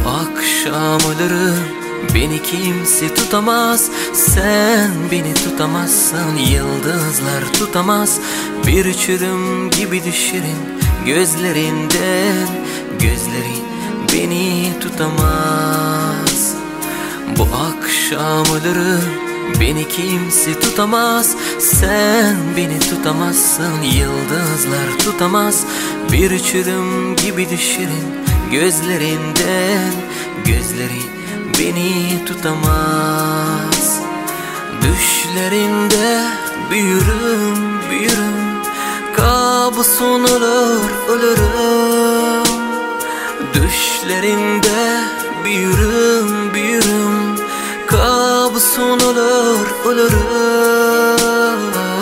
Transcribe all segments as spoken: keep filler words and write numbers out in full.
akşam ölürüm, beni kimse tutamaz. Sen beni tutamazsın, yıldızlar tutamaz. Bir çürüm gibi düşerim gözlerinden, gözlerin beni tutamaz. Bu akşam ölürüm, beni kimse tutamaz. Sen beni tutamazsın, yıldızlar tutamaz. Bir çürüm gibi düşerim gözlerinden, gözlerin beni tutamaz. Düşlerinde büyürüm, büyürüm, kabusun olur, ölürüm. Düşlerinde büyürüm, büyürüm, kabusun olur, ölürüm.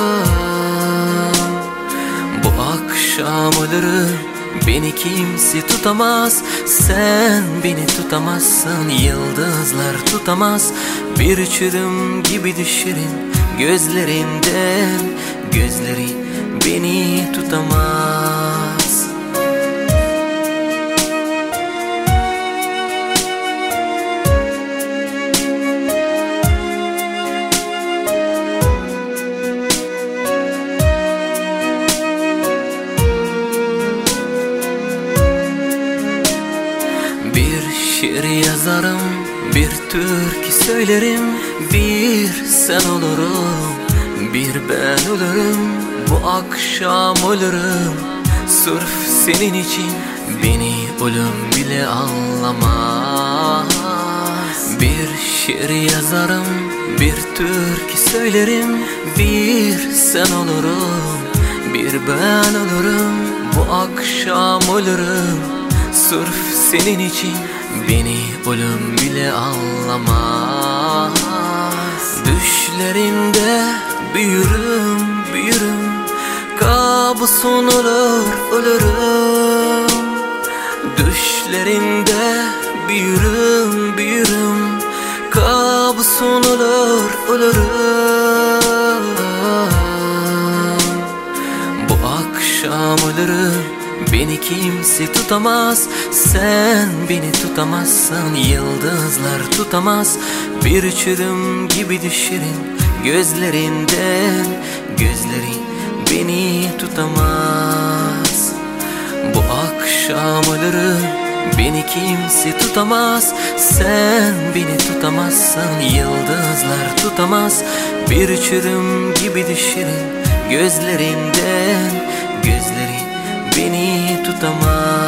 Bu akşam ölürüm, beni kimse tutamaz. Sen beni tutamazsın, yıldızlar tutamaz. Bir çürüm gibi düşerim gözlerinden, gözlerin beni tutamaz. Bir şiir yazarım, bir türkü söylerim. Bir sen olurum, bir ben ölürüm. Bu akşam ölürüm, sırf senin için. Beni ölüm bile anlamaz. Bir şiir yazarım, bir türkü söylerim. Bir sen olurum, bir ben ölürüm. Bu akşam ölürüm, sırf senin için. Beni ölüm bile anlamaz. Düşlerinde büyürüm, büyürüm, kabusun olur, ölürüm. Düşlerinde büyürüm, büyürüm, kabusun olur, ölürüm. Bu akşam ölürüm, beni kimse tutamaz. Sen beni tutamazsın, yıldızlar tutamaz. Bir çürüm gibi düşerim gözlerinden, gözlerin beni tutamaz. Bu akşam ölürüm, beni kimse tutamaz. Sen beni tutamazsın, yıldızlar tutamaz. Bir çürüm gibi düşerim gözlerinden, gözlerin beni tutamaz.